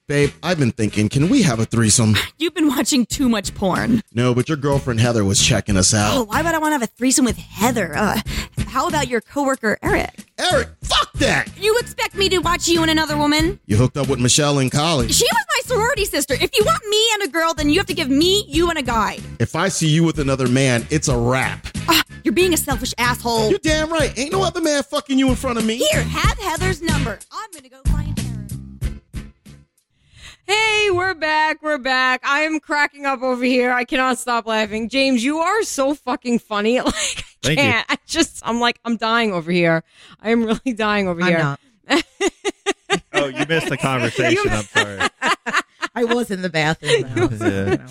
Babe, I've been thinking, can we have a threesome? You've been watching too much porn. No, but your girlfriend Heather was checking us out. Oh, why would I want to have a threesome with Heather? How about your coworker, Eric? Eric, fuck that! You expect me to watch you and another woman? You hooked up with Michelle in college. She was my sorority sister. If you want me and a girl, then you have to give me, you, and a guy. If I see you with another man, it's a wrap. You're being a selfish asshole. You're damn right. Ain't no other man fucking you in front of me. Here, have Heather's number. I'm going to go find Eric. Hey, we're back. I am cracking up over here. I cannot stop laughing. James, you are so fucking funny. Like, I can't. I'm dying over here. I am really dying over here. I'm not. Oh, you missed the conversation. I'm sorry. I was in the bathroom.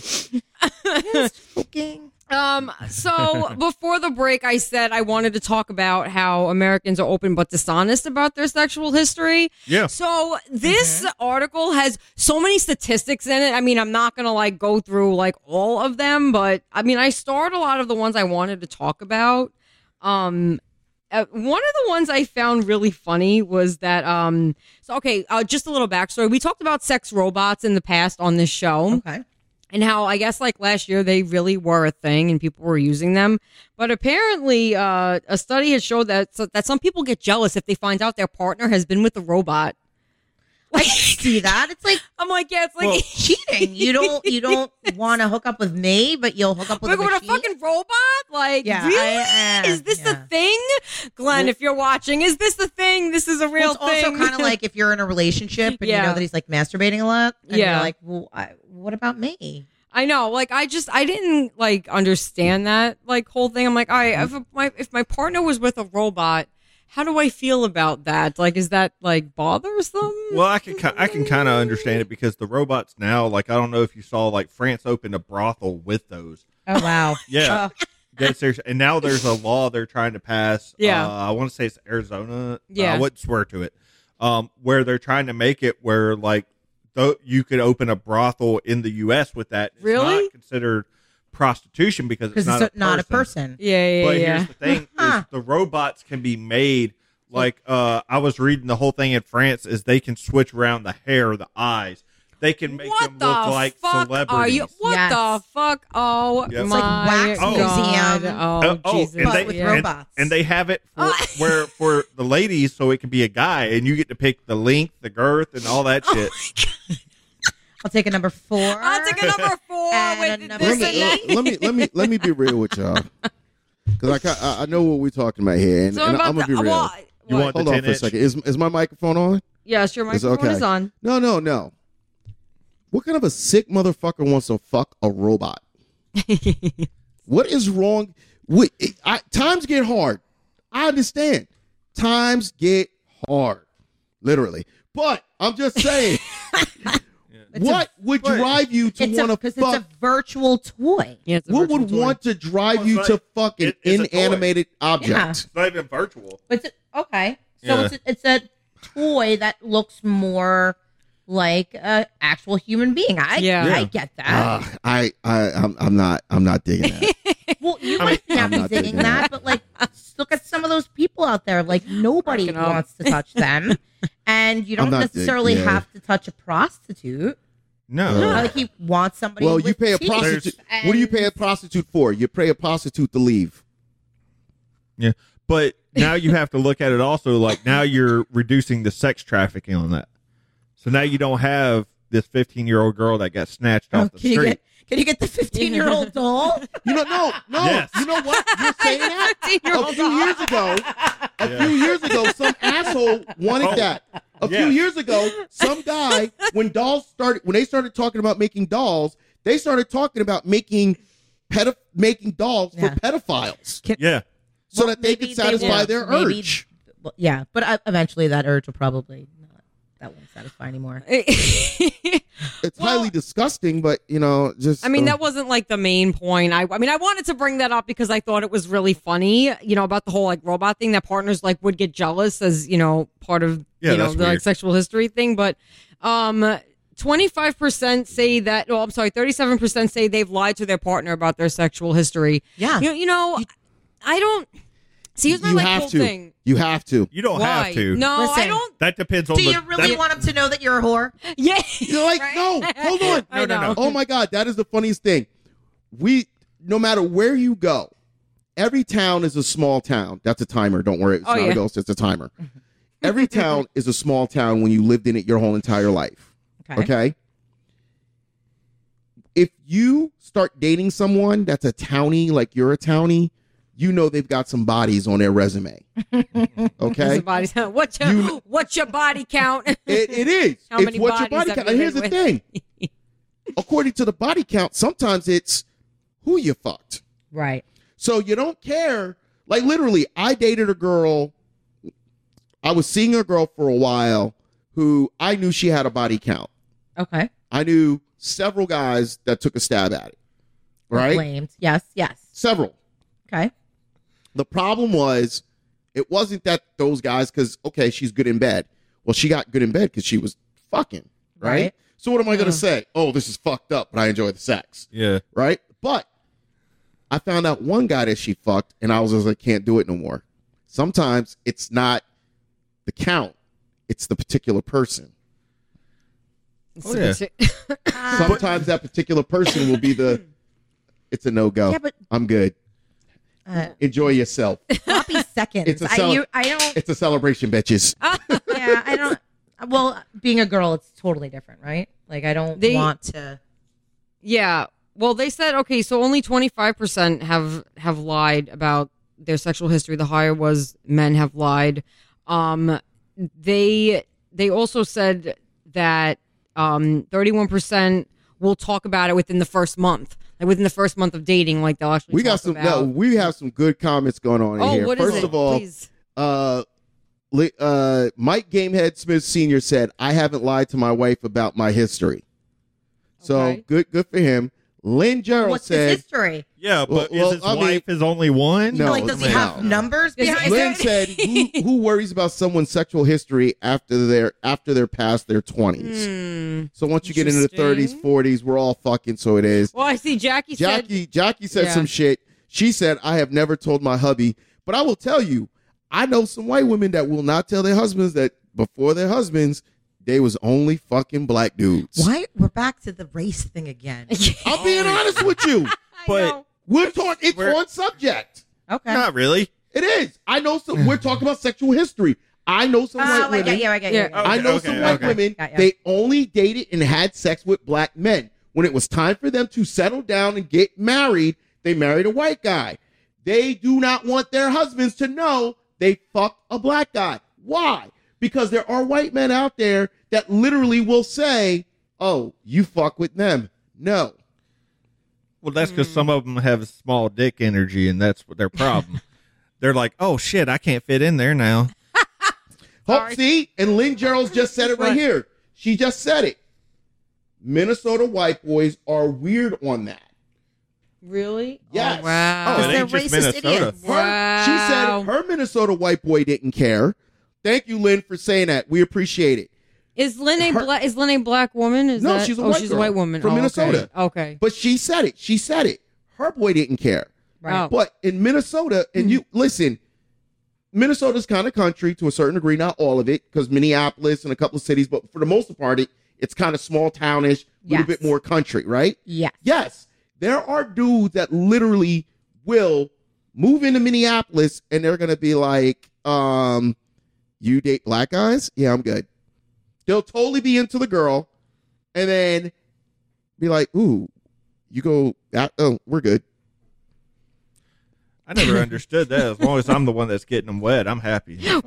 Joking. So before the break, I said I wanted to talk about how Americans are open but dishonest about their sexual history. Yeah. So this article has so many statistics in it. I mean, I'm not going to go through all of them, but I mean, I starred a lot of the ones I wanted to talk about. One of the ones I found really funny was that, just a little backstory. We talked about sex robots in the past on this show. Okay. And how I guess last year they really were a thing and people were using them. But apparently a study has showed that some people get jealous if they find out their partner has been with a robot. I can see that. It's like it's cheating. You don't want to hook up with me, but you'll hook up with a fucking robot? Really? Is this the thing? Glenn, if you're watching, is this the thing? This is a real thing. It's also kind of like if you're in a relationship and you know that he's masturbating a lot. And you're like, well, what about me? I know. I didn't understand that whole thing. I'm like, if my partner was with a robot, how do I feel about that? Is that bothersome? Well, I can kind of understand it because the robots now, I don't know if you saw, France opened a brothel with those. Oh wow! Yeah, dead serious. And now there's a law they're trying to pass. Yeah, I want to say it's Arizona. Yeah, I wouldn't swear to it. Where they're trying to make it where you could open a brothel in the U.S. with that. It's really not considered prostitution because it's not a person. Yeah. But here's the thing: is the robots can be made I was reading the whole thing in France. Is they can switch around the hair, the eyes. They can make them look like celebrities. What the fuck? Oh Yep. It's my wax God. museum. Jesus! But with robots, and they have it for the ladies, so it can be a guy, and you get to pick the length, the girth, and all that shit. I'll take a number 4. I'll take a number 4 and with number this 8. Let me be real with y'all, because I know what we're talking about here, and I'm gonna be real. You want Hold on for a second. Is my microphone on? Yes, your microphone is on. No. What kind of a sick motherfucker wants to fuck a robot? What is wrong? Times get hard. I understand. Times get hard, literally. But I'm just saying. What would drive you to want to fuck? Because it's a virtual toy. Yeah, what would want to drive you to fuck an inanimated object? Yeah. It's not even virtual. Okay. So it's a toy that looks more like an actual human being. I get that. I'm not digging that. Well, you might not be digging that, but look at some of those people out there. Nobody wants to touch them, and you don't necessarily have to touch a prostitute. No. He wants somebody. Well, you pay a teeth. prostitute. What do you pay a prostitute for? You pay a prostitute to leave. Yeah, but now you have to look at it also now you're reducing the sex trafficking on that. So now you don't have this 15-year-old girl that got snatched off the street. Can you get the 15-year-old doll? No. Yes. You know what? You're saying that? A few years ago, some asshole wanted that. A few years ago, some guy, when they started talking about making dolls, they started talking about making dolls for pedophiles. So that they could satisfy their urge. Yeah, but eventually that urge will probably that won't satisfy anymore. It's highly disgusting, but just. I mean, that wasn't the main point. I wanted to bring that up because I thought it was really funny. About the whole robot thing that partners would get jealous as part of the sexual history thing. But 25% say that. Oh, I'm sorry, 37% say they've lied to their partner about their sexual history. Yeah, I don't. See, here's my like cool thing. You have to. You don't Why? have to. No, Listen, I don't. That depends on. Do you really want him to know that you're a whore? Yeah. You're like, Right? no, hold on. No. Oh my God, that is the funniest thing. No matter where you go, every town is a small town. That's a timer. Don't worry. It's not a ghost. It's a timer. Every town is a small town when you lived in it your whole entire life. Okay? If you start dating someone that's a townie, like you're a townie, you know they've got some bodies on their resume. Okay? What's your body count? It is. How many what's your body bodies count. have And you here's the been thing. According to the body count, sometimes it's who you fucked. Right. So you don't care. Like literally, I dated a girl. I was seeing a girl for a while who I knew she had a body count. Okay. I knew several guys that took a stab at it. Right? Blamed. Yes. Several. Okay. The problem was, it wasn't that those guys, because, okay, she's good in bed. Well, she got good in bed because she was fucking, right? So what am I going to say? Oh, this is fucked up, but I enjoy the sex. Yeah. Right? But I found out one guy that she fucked, and I was just like, can't do it no more. Sometimes it's not the count, it's the particular person. Sometimes that particular person will be it's a no-go. Yeah, but I'm good. Enjoy yourself. Sloppy seconds. It's a celebration, bitches. Yeah, I don't. Well, being a girl, it's totally different, right? Like, I don't want to. Yeah. Well, they said, okay, so only 25% have lied about their sexual history. The higher was men have lied. They also said that 31% will talk about it within the first month. Like within the first month of dating, like they'll actually. We have some good comments going on in here. What First is it? of all, Please. Mike Gamehead Smith Sr. said, "I haven't lied to my wife about my history." So good for him. Lynn Gerald What's said, his history? Yeah, but is his wife his only one? No. Does he have numbers behind Lynn it? said, who worries about someone's sexual history after they're past their 20s? So once you get into the 30s, 40s, we're all fucking, so it is. Well, I see Jackie said some shit. She said, I have never told my hubby, but I will tell you, I know some white women that will not tell their husbands that before their husbands, they was only fucking black dudes. Why? We're back to the race thing again. I'm being honest with you. But we're talking, it's on subject. Okay. Not really. It is. I know some, we're talking about sexual history. I know some white women. I get you. I know some white women, they only dated and had sex with black men. When it was time for them to settle down and get married, they married a white guy. They do not want their husbands to know they fucked a black guy. Why? Because there are white men out there that literally will say, oh, you fuck with them. No. Well, that's because some of them have small dick energy, and that's their problem. They're like, oh, shit, I can't fit in there now. See? And Lynn Gerald's just said it right here. She just said it. Minnesota white boys are weird on that. Really? Yes. Oh, wow. Oh, it ain't just Minnesota. Wow. She said her Minnesota white boy didn't care. Thank you, Lynn, for saying that. We appreciate it. Is Lynn a black woman? She's a white she's girl a white woman from Minnesota. Okay. But she said it. Her boy didn't care. Right. But in Minnesota, and you listen, Minnesota's kind of country to a certain degree, not all of it, because Minneapolis and a couple of cities, but for the most part, it's kind of small townish, a little bit more country, right? Yes. Yes. There are dudes that literally will move into Minneapolis and they're going to be like, you date black guys? Yeah, I'm good. They'll totally be into the girl and then be like, ooh, you go, oh, we're good. I never understood that. As long as I'm the one that's getting them wet, I'm happy. Yeah,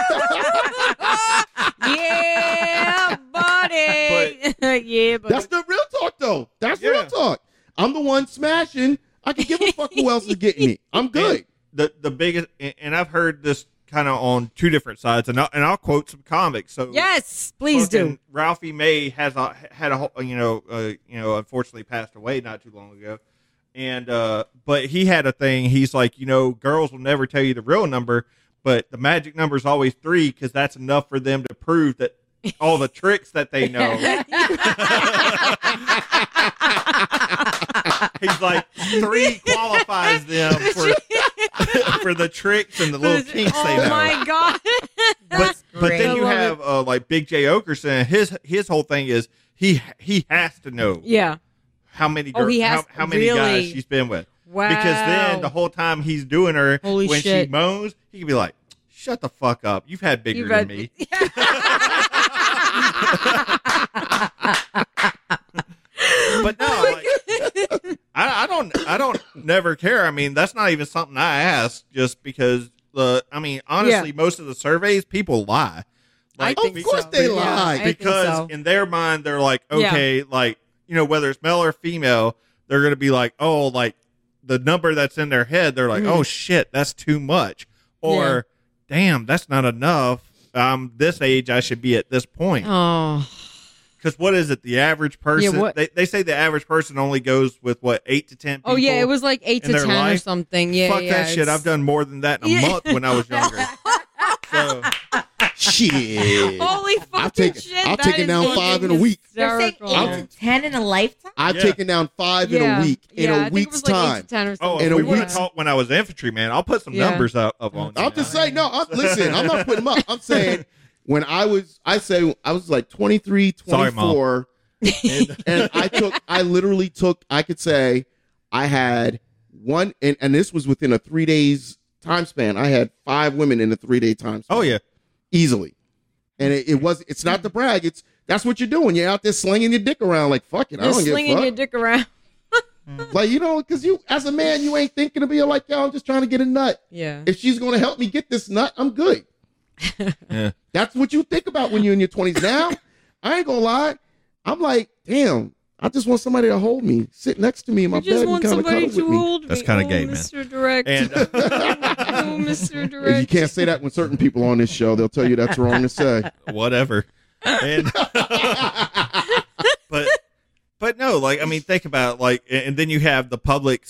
buddy. Yeah, buddy. That's the real talk, though. That's real talk. I'm the one smashing. I can give a fuck who else is getting it. I'm good. And the biggest, and I've heard this kind of on two different sides, and I'll quote some comics. So yes, please do. Ralphie May had unfortunately passed away not too long ago, and but he had a thing. He's like, girls will never tell you the real number, but the magic number is always 3 because that's enough for them to prove that all the tricks that they know. He's like 3 qualifies them for for the tricks and the little kinks they know. Oh my god! But then you have like Big J Okerson. His whole thing is he has to know how many how many guys she's been with. Wow! Because then the whole time he's doing her, Holy when shit. she moans, he can be like, "Shut the fuck up! You've had bigger than me." But no, like, I don't never care. I mean, that's not even something I ask, just because. I mean, honestly, most of the surveys, people lie. Like, of course they lie. Because in their mind, they're like, okay, like, you know, whether it's male or female, they're going to be like, oh, like the number that's in their head, they're like, oh shit, that's too much. Or, damn, that's not enough. This age, I should be at this point. Oh. Because what is it? The average person, they say the average person only goes with what, 8 to 10 people? Oh yeah, it was like 8 to 10 or something. Yeah, Fuck that shit. I've done more than that in a month when I was younger. So shit. Holy fucking shit! I've taken down 5 in a week. They're saying 8 to 10 in a lifetime. I've taken down 5 in a week. In a week's time. In a week. When I was infantry, man, I'll put some numbers up on. I'm just saying. No, listen. I'm not putting them up. I'm saying. When I was like 23, 24, and I literally took, I could say I had one, and this was within a 3 days time span. I had 5 women in a 3-day time span. Oh yeah. Easily. And it's not the brag. That's what you're doing. You're out there slinging your dick around like, fuck it. I don't give a fuck. Slinging your dick around. Like, you know, because you, as a man, you ain't thinking to be like, yo, I'm just trying to get a nut. Yeah. If she's going to help me get this nut, I'm good. Yeah. That's what you think about when you're in your 20s. Now, I ain't gonna lie. I'm like, damn, I just want somebody to hold me, sit next to me in my bed and kind of cuddle with me. That's kind of gay, man. Mr. Direct. And, Mr. Direct. You can't say that when certain people on this show. They'll tell you that's wrong to say. Whatever. And, but no, like, I mean, think about it, like, and then you have the public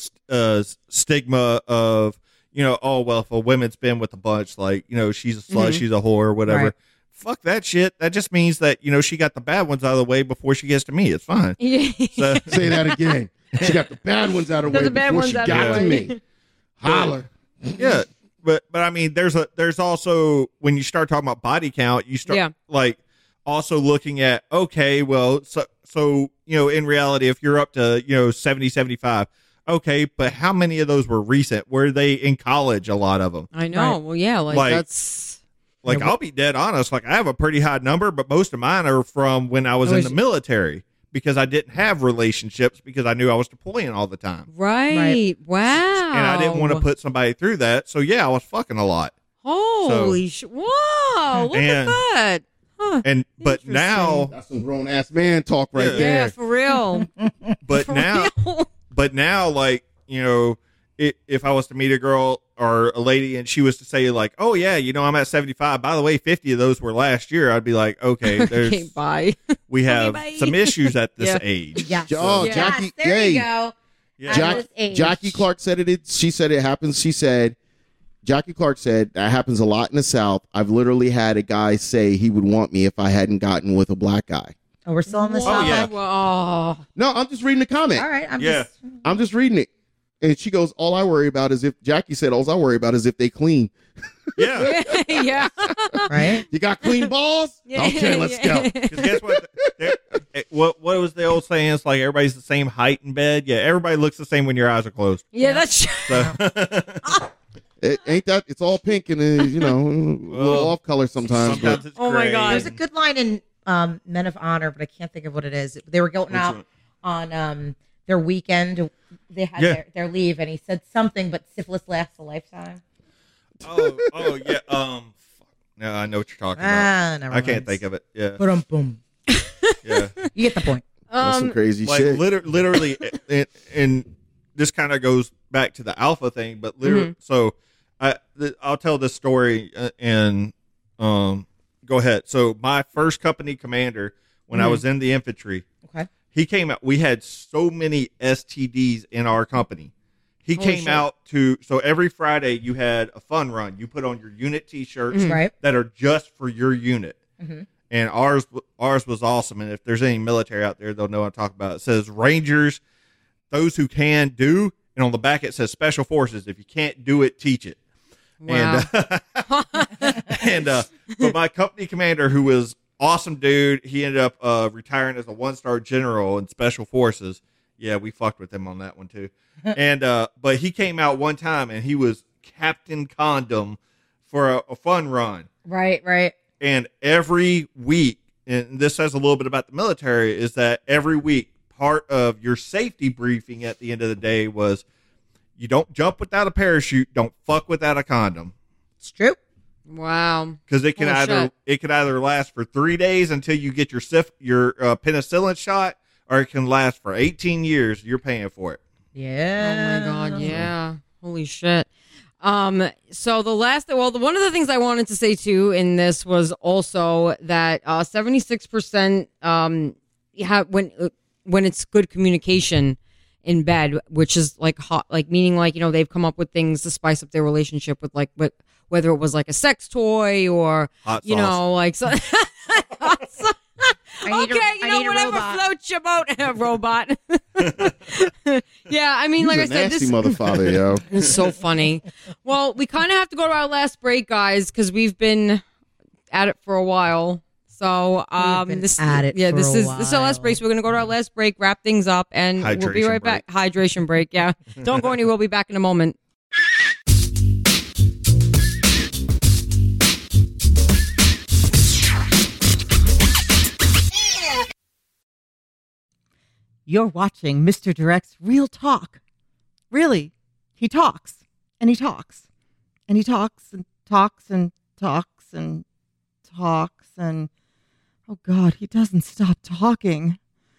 stigma of, you know, oh, well, if a woman's been with a bunch, like, you know, she's a slut, she's a whore, whatever. Right. Fuck that shit. That just means that, you know, she got the bad ones out of the way before she gets to me. It's fine. So, say that again. She got the bad ones out of the way before she got to me. Holler. Yeah. But I mean, there's also, when you start talking about body count, you start like also looking at, okay, well, so, you know, in reality, if you're up to, you know, 70, 75, okay, but how many of those were recent? Were they in college? A lot of them. I know. Right. Well, yeah, like that's. Like, I'll be dead honest. Like, I have a pretty high number, but most of mine are from when I was in the military because I didn't have relationships because I knew I was deploying all the time. Right. Wow. And I didn't want to put somebody through that. So, yeah, I was fucking a lot. Holy shit. Whoa. Look at that. Huh. But now. That's some grown ass man talk right there. Yeah, for real. But now, like, you know, if I was to meet a girl or a lady and she was to say like, oh yeah, you know, I'm at 75, by the way, 50 of those were last year, I'd be like, okay, there's bye. We have some issues at this age. Yes. Oh, yes. Jackie, there you go. Yeah. Jackie Clark said it. She said it happens. She said, Jackie Clark said that happens a lot in the South. I've literally had a guy say he would want me if I hadn't gotten with a black guy. Oh, we're still in the South. Yeah. Oh. No, I'm just reading the comment. All right. I'm just reading it. And she goes, all I worry about is if Jackie said, all I worry about is if they clean. Yeah. Yeah. Right. You got clean balls? Yeah. Okay, let's go. Because guess what? What was the old saying? It's like everybody's the same height in bed. Yeah, everybody looks the same when your eyes are closed. Yeah, that's true. So. Ain't that? It's all pink and you know, a little off color sometimes. Sometimes it's Oh my gray. God. There's a good line in Men of Honor, but I can't think of what it is. They were going out on their weekend. They had their leave, and he said something, but syphilis lasts a lifetime. Oh yeah. No, I know what you're talking about. Never I can't mind. think of it. Yeah. Boom. Yeah. You get the point. That's some crazy Like shit. literally, and this kind of goes back to the alpha thing, but literally, so I'll tell this story and go ahead. So my first company commander, when I was in the infantry, Okay. he came out. We had so many STDs in our company. He came out so every Friday you had a fun run. You put on your unit T-shirts Right. that are just for your unit. Mm-hmm. And ours was awesome. And if there's any military out there, they'll know what I'm talking about. It says Rangers, those who can do, and on the back it says Special Forces. If you can't do it, teach it. Wow. But my company commander, who was awesome dude, he ended up retiring as a 1-star general in Special Forces. Yeah, we fucked with him on that one too. And but he came out one time and he was Captain Condom for a fun run. Right. And every week, and this says a little bit about the military, is that every week part of your safety briefing at the end of the day was, you don't jump without a parachute, don't fuck without a condom. It's true. Wow. Because it can either last for 3 days until you get your penicillin shot, or it can last for 18 years. You're paying for it. Yeah. Oh my God. Yeah. Holy shit. So one of the things I wanted to say too in this was also that 76% when it's good communication in bed, which is like hot, like meaning like, they've come up with things to spice up their relationship with like, whether it was like a sex toy or hot sauce. like so. Whatever floats your boat, robot. Yeah, I mean, like I said, nasty motherfucker, yo. It's so funny. Well, we kind of have to go to our last break, guys, because we've been at it for a while. So, this is our last break. So we're gonna go to our last break, wrap things up, and we'll be right back. Hydration break. Yeah, don't go anywhere. We'll be back in a moment. You're watching Mr. Direct's Real Talk. Really, he talks, and he talks, and he talks, and talks, and talks, and talks, and oh God, he doesn't stop talking.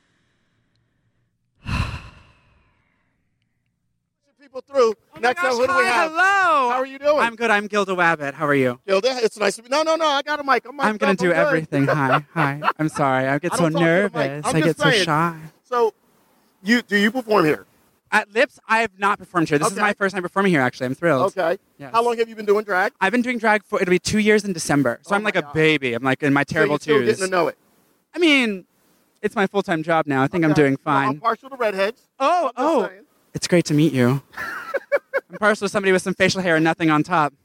People through. Oh Next gosh, up, who do we have? Hello. How are you doing? I'm good. I'm Gilda Wabbit. How are you? Gilda, it's nice to be. No. I got a mic. I'm going to do everything. Hi. I'm sorry. I get so nervous. I get so shy. So, do you perform here? At Lips, I have not performed here. This is my first time performing here, actually. I'm thrilled. Okay. Yes. How long have you been doing drag? I've been doing drag it'll be 2 years in December. So I'm like a baby. I'm like in my terrible so you're twos. still getting to know it. I mean, it's my full-time job now. I think I'm doing fine. Well, I'm partial to redheads. Oh. It's great to meet you. I'm partial to somebody with some facial hair and nothing on top.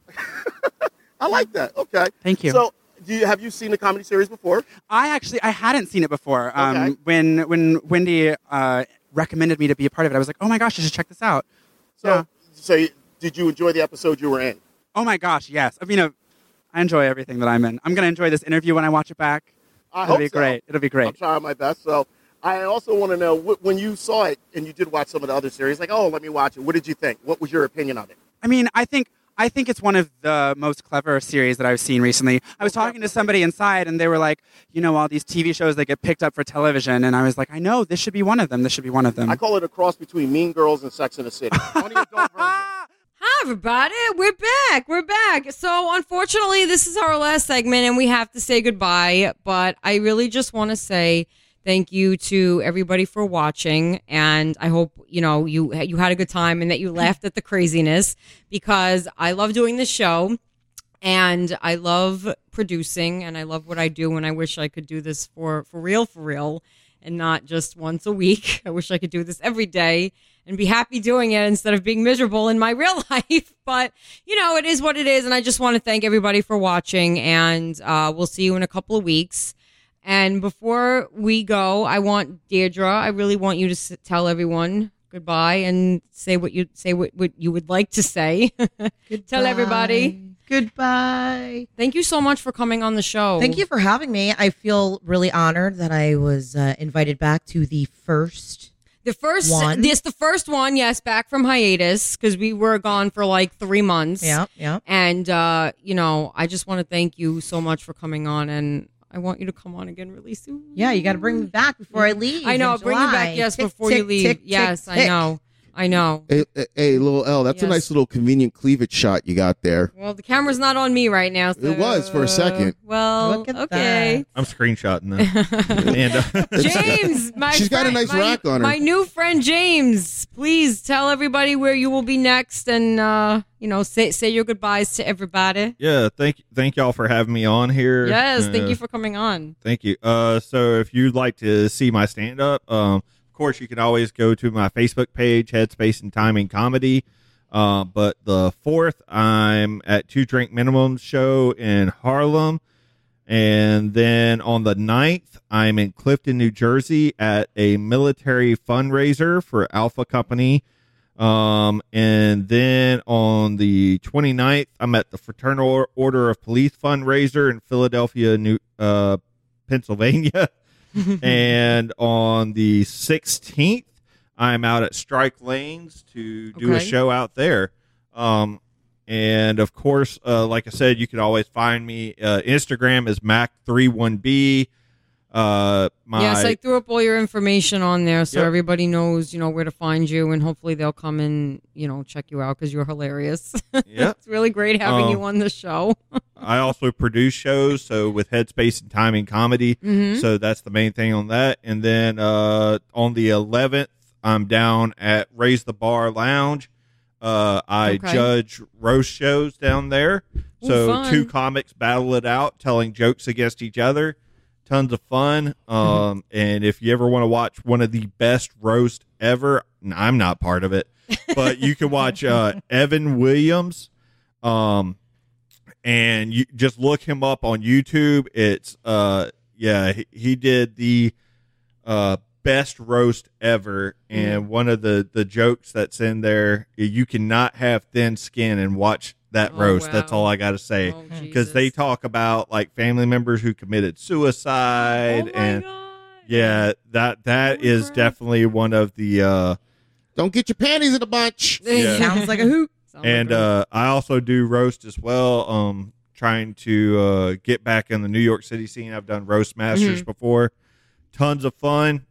I like that. Okay. Thank you. So, have you seen the comedy series before? I hadn't seen it before. Okay. When Wendy recommended me to be a part of it, I was like, oh my gosh, I should check this out. So did you enjoy the episode you were in? Oh my gosh, yes. I mean, I enjoy everything that I'm in. I'm going to enjoy this interview when I watch it back. It'll be great. It'll be great. I'm trying my best. So I also want to know, when you saw it and you did watch some of the other series, like, oh, let me watch it. What did you think? What was your opinion of it? I mean, I think it's one of the most clever series that I've seen recently. I was talking to somebody inside, and they were like, all these TV shows that get picked up for television, and I was like, I know, this should be one of them. This should be one of them. I call it a cross between Mean Girls and Sex and the City. Funny adult version. Hi, everybody. We're back. So, unfortunately, this is our last segment, and we have to say goodbye. But I really just want to say thank you to everybody for watching, and I hope you had a good time and that you laughed at the craziness, because I love doing this show, and I love producing, and I love what I do, and I wish I could do this for real, and not just once a week. I wish I could do this every day and be happy doing it instead of being miserable in my real life. But, it is what it is, and I just want to thank everybody for watching, and we'll see you in a couple of weeks. And before we go, I really want you to tell everyone goodbye and say what you would like to say. Tell everybody. Goodbye. Thank you so much for coming on the show. Thank you for having me. I feel really honored that I was invited back to the first one. Yes, the first one. Yes, back from hiatus, because we were gone for like 3 months. Yeah. And I just want to thank you so much for coming on, and I want you to come on again really soon. Yeah, you got to bring me back before I leave. I know. Bring me back, yes, before you leave. Yes, I know. Hey, little L, that's a nice little convenient cleavage shot you got there. Well, the camera's not on me right now. So, it was for a second. Well, okay. I'm screenshotting that. And, James, she's got a nice rack on her. My new friend James, please tell everybody where you will be next, and say your goodbyes to everybody. Yeah, thank y'all for having me on here. Yes, thank you for coming on. Thank you. So if you'd like to see my stand up, of course, you can always go to my Facebook page, Headspace and Timing Comedy. But the 4th, I'm at 2 Drink Minimum show in Harlem. And then on the 9th, I'm in Clifton, New Jersey at a military fundraiser for Alpha Company. And then on the 29th, I'm at the Fraternal Order of Police fundraiser in Philadelphia, Pennsylvania. And on the 16th, I'm out at Strike Lanes to do a show out there. And of course, like I said, you can always find me. Instagram is Mac31B. Yes, I threw up all your information on there so everybody knows, where to find you, and hopefully they'll come and, check you out because you're hilarious. Yeah. It's really great having you on the show. I also produce shows, so with Headspace and Timing Comedy. Mm-hmm. So that's the main thing on that. And then on the 11th, I'm down at Raise the Bar Lounge. I judge roast shows down there. So 2 comics battle it out, telling jokes against each other. Tons of fun. And if you ever want to watch one of the best roast ever, I'm not part of it, but you can watch Evan Williams. And you just look him up on YouTube. It's he did the best roast ever, and one of the jokes that's in there, you cannot have thin skin and watch that roast. Wow. That's all I got to say, because they talk about like family members who committed suicide, and that is definitely one of the don't get your panties in a bunch. Sounds like a hoot. And I also do roast as well. Trying to get back in the New York City scene. I've done Roast Masters before. Tons of fun.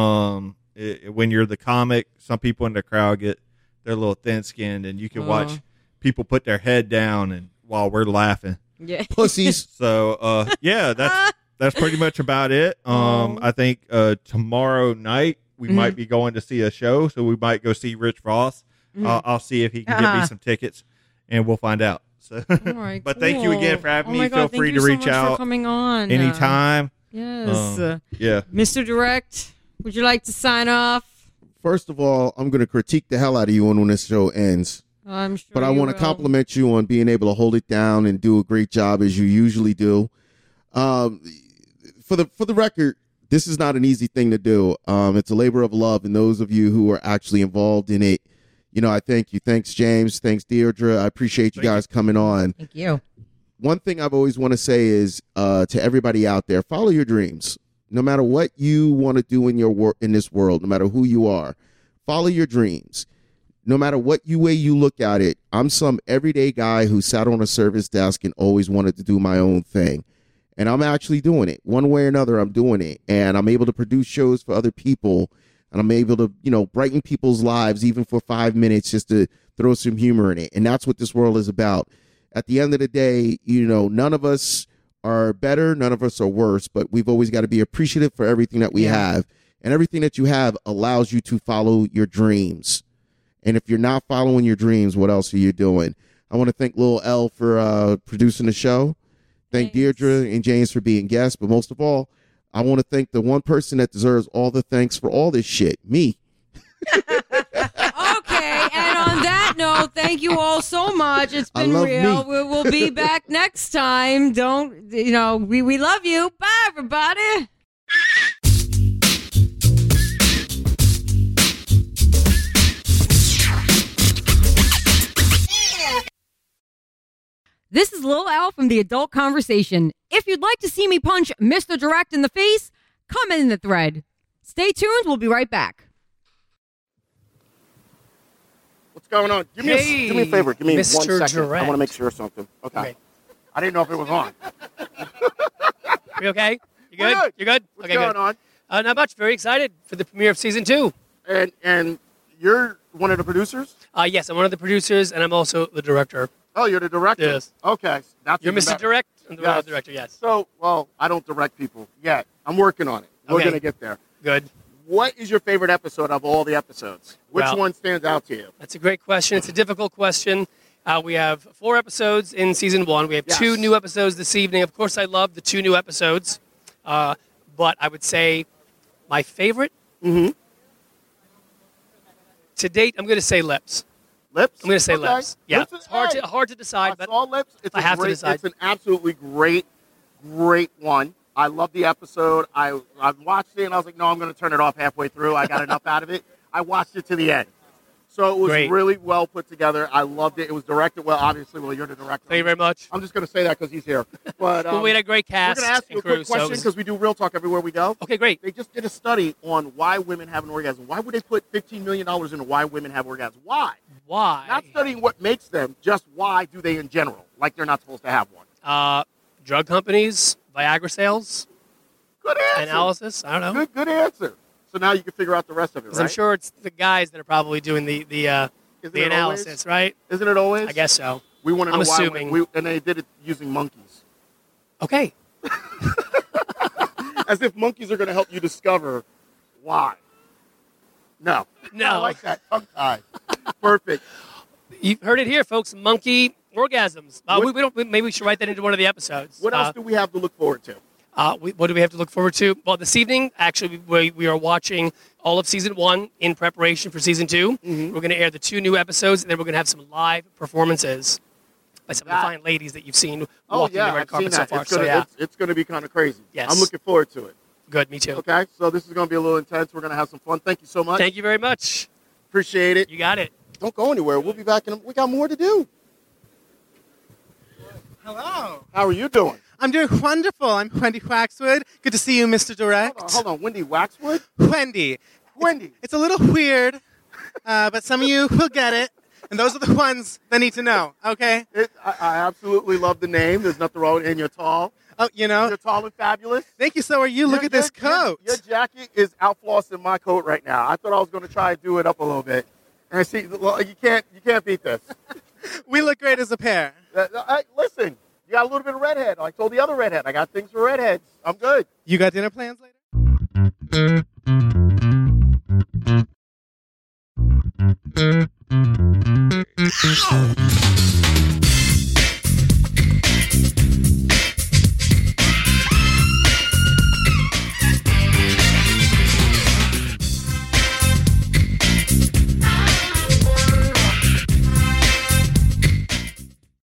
When you're the comic, some people in the crowd they're a little thin-skinned, and you can watch people put their head down and while we're laughing. Yeah. Pussies. So that's pretty much about it. I think tomorrow night we might be going to see a show, so we might go see Rich Ross. I'll see if he can get me some tickets, and we'll find out. So, All right, but thank you again for having me. Feel free to reach out for coming on anytime. Yes. Mr. Direct, would you like to sign off? First of all, I'm going to critique the hell out of you when this show ends. I'm sure. But I want to compliment you on being able to hold it down and do a great job as you usually do. For the record, this is not an easy thing to do. It's a labor of love, and those of you who are actually involved in it, I thank you. Thanks, James. Thanks, Deirdre. I appreciate you guys coming on. Thank you. One thing I've always want to say is to everybody out there, follow your dreams. No matter what you want to do in this world, no matter who you are, follow your dreams. No matter what way you look at it, I'm some everyday guy who sat on a service desk and always wanted to do my own thing. And I'm actually doing it. One way or another, I'm doing it. And I'm able to produce shows for other people. And I'm able to, brighten people's lives even for 5 minutes just to throw some humor in it. And that's what this world is about. At the end of the day, none of us are better. None of us are worse. But we've always got to be appreciative for everything that we have. And everything that you have allows you to follow your dreams. And if you're not following your dreams, what else are you doing? I want to thank Lil L for producing the show. Thank Deirdre and James for being guests. But most of all, I want to thank the one person that deserves all the thanks for all this shit, me. Okay, and on that note, thank you all so much. It's been real. Me. We'll be back next time. We love you. Bye, everybody. This is Lil Al from The Adult Conversation. If you'd like to see me punch Mr. Direct in the face, comment in the thread. Stay tuned. We'll be right back. What's going on? Do me a favor. Give me Mr. 1 second. Direct. I want to make sure of something. Okay. I didn't know if it was on. You okay? You good? You good? What's going on? Not much. Very excited for the premiere of season 2. And you're one of the producers? Yes, I'm one of the producers, and I'm also the director. Oh, you're the director? Yes. Okay. You're Mr. Direct? I'm the director, yes. So, I don't direct people yet. I'm working on it. We're going to get there. Good. What is your favorite episode of all the episodes? Which one stands out to you? That's a great question. It's a difficult question. We have 4 episodes in season 1. We have 2 new episodes this evening. Of course, I love the 2 new episodes. But I would say my favorite To date, I'm going to say lips. Lips? I'm going to say Okay. lips. Yeah, Lips is- it's hard hey, to decide, I but saw Lips. It's I have to great, decide. It's an absolutely great one. I love the episode. I watched it and I was like, no, I'm going to turn it off halfway through. I got enough out of it. I watched it to the end. So it was Great. really well put together. I loved it. It was directed well. Obviously, well, you're the director. Thank you very much. I'm just going to say that because he's here. But Well, we had a great we're cast going to ask you and a quick crew, so it question was- because we do Real Talk everywhere we go. Okay, great. They just did a study on why women have an orgasm. Why would they put $15 million into why women have orgasms? Why? Why? Not studying what makes them, just why do they in general, like they're not supposed to have one. Drug companies, Viagra sales, Good answer. analysis. I don't know. Good answer. So now you can figure out the rest of it, Because right? I'm sure it's the guys that are probably doing the Isn't it analysis, always? right? Isn't it always? I guess so. We want to know I'm why. assuming. And they did it using monkeys. Okay. As if monkeys are going to help you discover why. No. No. I like that. Tongue tie. Perfect. You've heard it here, folks. Monkey orgasms. What- We don't. Maybe we should write that into one of the episodes. What else do we have to look forward to? What do we have to look forward to? Well, this evening, actually, we are watching all of season 1 in preparation for season 2. Mm-hmm. We're going to air the 2 new episodes, and then we're going to have some live performances by some of the fine ladies that you've seen walking the red I've seen carpet so that. far. It's gonna, it's going to be kind of crazy. Yes. I'm looking forward to it. Good, me too. Okay, so this is going to be a little intense. We're going to have some fun. Thank you so much. Thank you very much. Appreciate it. You got it. Don't go anywhere. We'll be back. We got more to do. Hello. How are you doing? I'm doing wonderful. I'm Wendy Waxwood. Good to see you, Mr. Direct. Hold on. Wendy Waxwood? Wendy. Wendy. It's a little weird, but some of you will get it. And those are the ones that need to know, okay? I absolutely love the name. There's nothing wrong with it. And you're tall. Oh, you know. You're tall and fabulous. Thank you. So are you. Look at this coat. Your jacket is outflossing my coat right now. I thought I was going to try and do it up a little bit. And I see, well, you can't beat this. We look great as a pair. Listen, you got a little bit of redhead. I told the other redhead, I got things for redheads. I'm good. You got dinner plans later? Ow!